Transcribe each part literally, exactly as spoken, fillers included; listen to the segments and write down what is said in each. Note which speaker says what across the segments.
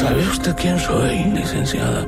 Speaker 1: ¿Sabe usted quién soy, licenciada?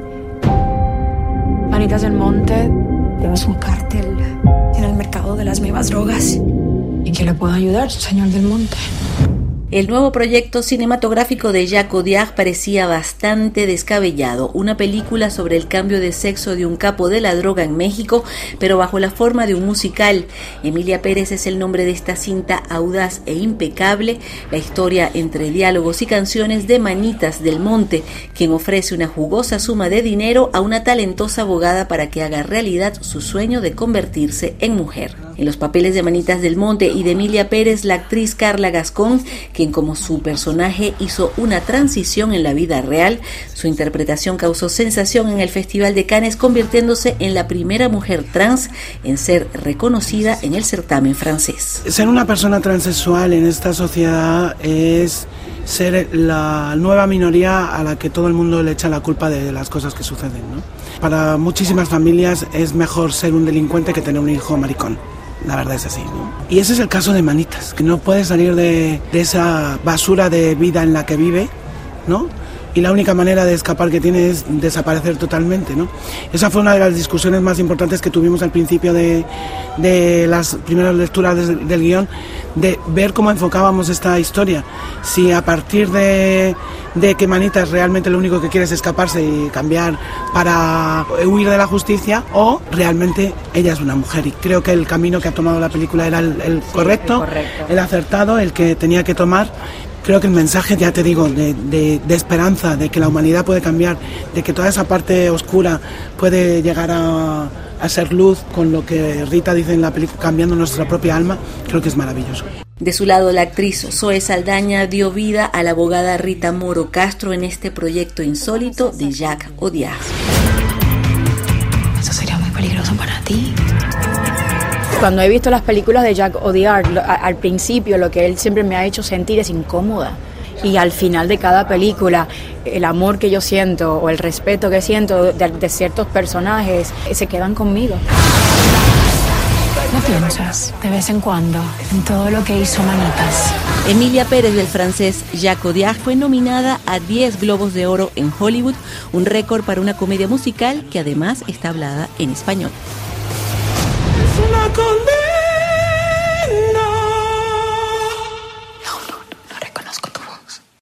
Speaker 2: Manitas del Monte, tenemos un cártel en el mercado de las nuevas drogas. ¿Y qué le puedo ayudar, señor del Monte?
Speaker 3: El nuevo proyecto cinematográfico de Jacques Audiard parecía bastante descabellado, una película sobre el cambio de sexo de un capo de la droga en México, pero bajo la forma de un musical. Emilia Pérez es el nombre de esta cinta audaz e impecable, la historia entre diálogos y canciones de Manitas del Monte, quien ofrece una jugosa suma de dinero a una talentosa abogada para que haga realidad su sueño de convertirse en mujer. En los papeles de Manitas del Monte y de Emilia Pérez, la actriz Carla Gascón, quien como su personaje hizo una transición en la vida real. Su interpretación causó sensación en el Festival de Cannes, convirtiéndose en la primera mujer trans en ser reconocida en el certamen francés.
Speaker 4: Ser una persona transexual en esta sociedad es ser la nueva minoría a la que todo el mundo le echa la culpa de las cosas que suceden, ¿no? Para muchísimas familias es mejor ser un delincuente que tener un hijo maricón. La verdad es así, ¿no? Y ese es el caso de Manitas, que no puede salir de, de esa basura de vida en la que vive, ¿no? Y la única manera de escapar que tiene es desaparecer totalmente, ¿no? Esa fue una de las discusiones más importantes que tuvimos al principio de, de las primeras lecturas del, del guión, de ver cómo enfocábamos esta historia. Si a partir de, de que Manitas realmente lo único que quiere es escaparse y cambiar para huir de la justicia, o realmente ella es una mujer. Y creo que el camino que ha tomado la película era el, el correcto, sí, el correcto, el acertado, el que tenía que tomar. Creo que el mensaje, ya te digo, de, de, de esperanza, de que la humanidad puede cambiar, de que toda esa parte oscura puede llegar a, a ser luz, con lo que Rita dice en la película, cambiando nuestra propia alma, creo que es maravilloso.
Speaker 3: De su lado, la actriz Zoe Saldaña dio vida a la abogada Rita Moro Castro en este proyecto insólito de Jacques Audiard.
Speaker 2: Eso sería muy peligroso para ti. Cuando he visto las películas de Jacques Audiard, al principio lo que él siempre me ha hecho sentir es incómoda. Y al final de cada película, el amor que yo siento o el respeto que siento de, de ciertos personajes se quedan conmigo. ¿No piensas de vez en cuando en todo lo que hizo Manitas?
Speaker 3: Emilia Pérez, del francés Jacques Audiard, fue nominada a diez Globos de Oro en Hollywood, un récord para una comedia musical que además está hablada en español.
Speaker 4: ¡Es una condena!